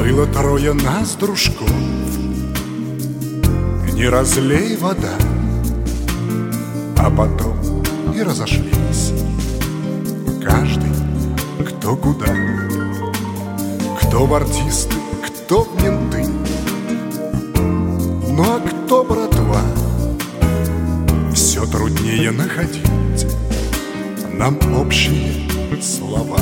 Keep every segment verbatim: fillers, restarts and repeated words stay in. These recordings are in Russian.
Было трое нас, дружков, не разлей вода, а потом и разошлись. Каждый кто куда, кто в артисты, кто в менты, ну а кто братва. Все труднее находить нам общие слова.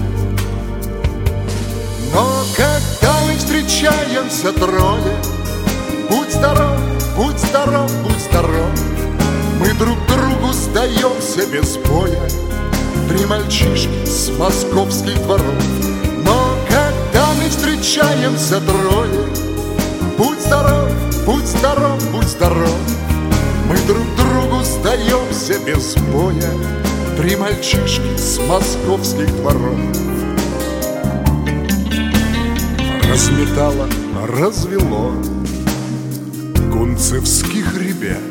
Но когда мы встречаемся трое, будь здоров, будь здоров, будь здоров, мы друг другу сдаемся без боя. Три мальчишки с московских дворов. Но когда мы встречаемся трое, будь здоров, будь здоров, будь здоров, мы друг другу сдаемся без боя. Три мальчишки с московских дворов. Разметало, развело кунцевских ребят.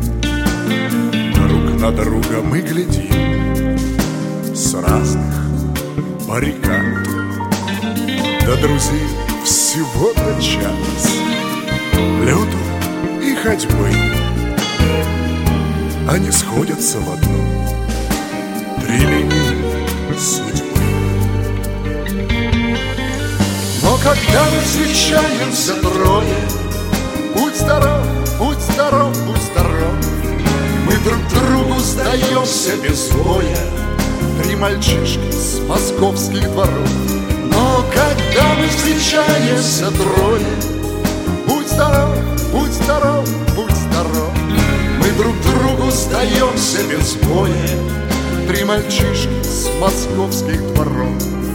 Друг на друга мы глядим с разных баррикад. До друзей всего-то час лету и ходьбы. Они сходятся в одну три линии судьбы. Но когда мы встречаемся трое, будь здоров, будь здоров, будь здоров, мы друг другу сдаемся без боя. Три мальчишки с московских дворов. Но когда мы встречаемся трое, будь здоров, будь здоров, будь здоров, мы друг другу сдаемся без боя. Три мальчишки с московских дворов.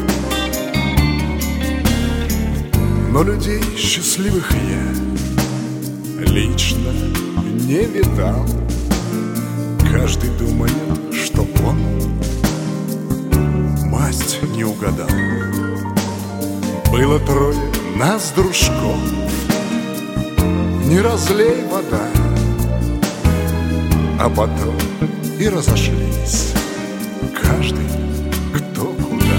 Но людей счастливых я лично не видал. Каждый думает, что он масть не угадал. Было трое нас, дружков, не разлей вода, а потом и разошлись. Каждый кто куда.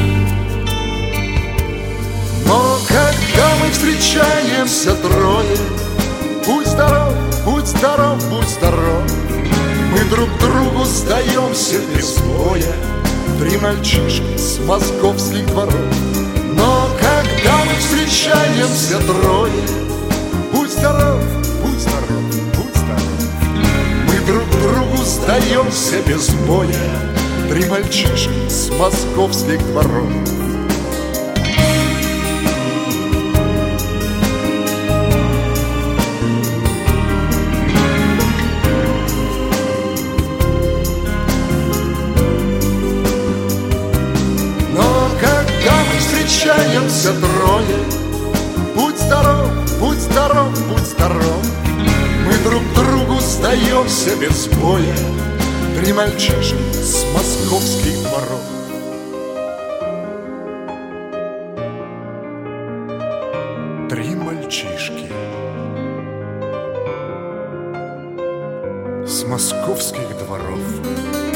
Но когда мы встречаемся трое, будь здоров, будь здоров, будь здоров, мы друг другу сдаемся без боя. Три мальчишки с московских дворов. Но когда мы встречаемся трое, будь здоров, будь здоров, будь здоров, мы друг другу сдаемся без боя. Три мальчишки с московских дворов. Но когда мы встречаемся трое, будь здоров, будь здоров, будь здоров, мы друг другу сдаемся без боя. Три мальчишки с московских дворов. Три мальчишки с московских дворов.